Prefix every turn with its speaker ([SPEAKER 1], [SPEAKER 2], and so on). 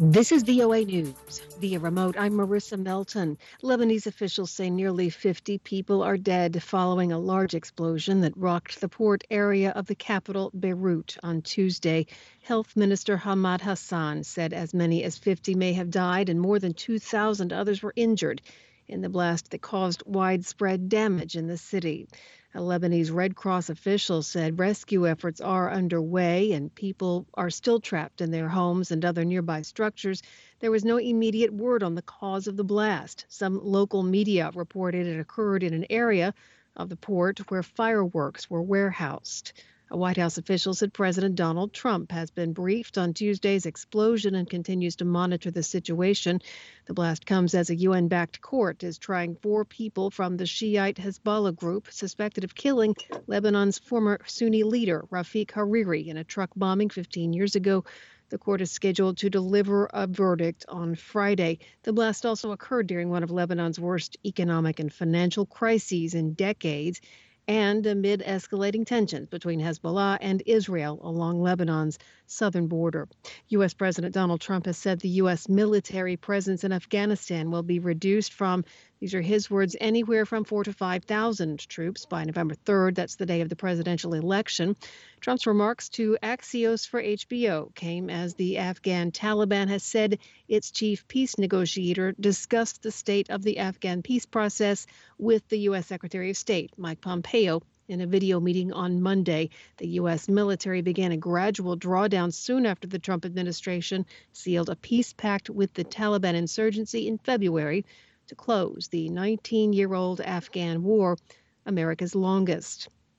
[SPEAKER 1] This is VOA News. Via remote, I'm Marissa Melton. Lebanese officials say nearly 50 people are dead following a large explosion that rocked the port area of the capital, Beirut, on Tuesday. Health Minister Hamad Hassan said as many as 50 may have died and more than 2,000 others were injured in the blast that caused widespread damage in the city. A Lebanese Red Cross official said rescue efforts are underway and people are still trapped in their homes and other nearby structures. There was no immediate word on the cause of the blast. Some local media reported it occurred in an area of the port where fireworks were warehoused. A White House official said President Donald Trump has been briefed on Tuesday's explosion and continues to monitor the situation. The blast comes as a UN-backed court is trying 4 people from the Shiite Hezbollah group suspected of killing Lebanon's former Sunni leader, Rafiq Hariri, in a truck bombing 15 years ago. The court is scheduled to deliver a verdict on Friday. The blast also occurred during one of Lebanon's worst economic and financial crises in decades, and amid escalating tensions between Hezbollah and Israel along Lebanon's southern border. U.S. President Donald Trump has said the U.S. military presence in Afghanistan will be reduced from, these are his words, anywhere from 4,000 to 5,000 troops by November 3rd. That's the day of the presidential election. Trump's remarks to Axios for HBO came as the Afghan Taliban has said its chief peace negotiator discussed the state of the Afghan peace process with the U.S. Secretary of State, Mike Pompeo. In a video meeting on Monday, the U.S. military began a gradual drawdown soon after the Trump administration sealed a peace pact with the Taliban insurgency in February to close the 19-year-old Afghan war, America's longest.